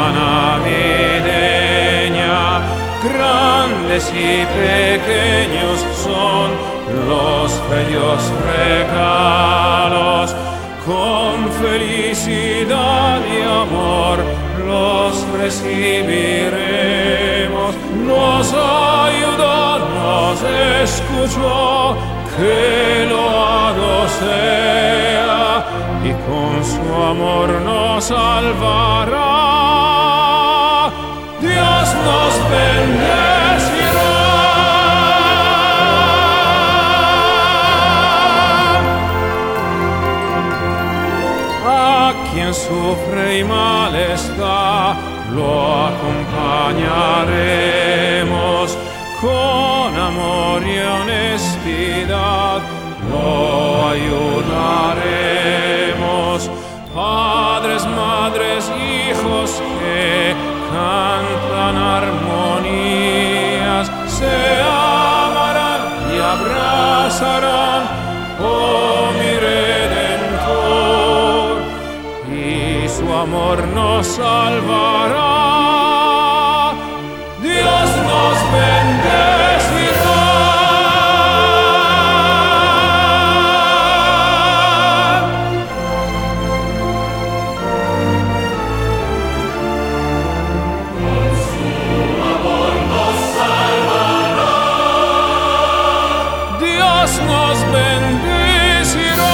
navideña. Grandes y pequeños son los bellos regalos, con felicidad y amor los recibiremos. Nos ayudó, nos escuchó, que loado sea, y con su amor nos salvará. Dios nos bendecirá. A quien sufre y mal está, lo acompañaremos. Con amor y honestidad lo ayudaremos. Padres, madres, hijos que cantan armonías, se amarán y abrazarán, oh mi Redentor, y su amor nos salvará. Dios nos bendecirá. Con su amor nos salvará. Dios nos bendecirá.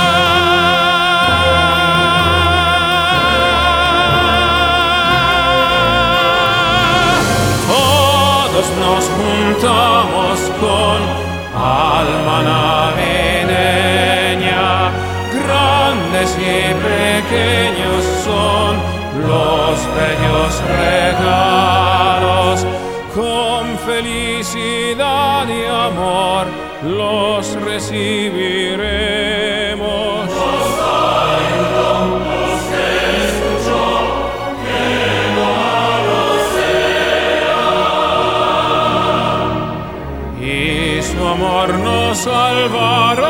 Nos juntamos con alma navideña. Grandes y pequeños son los bellos regalos, con felicidad y amor los recibiremos. Su amor nos salvará.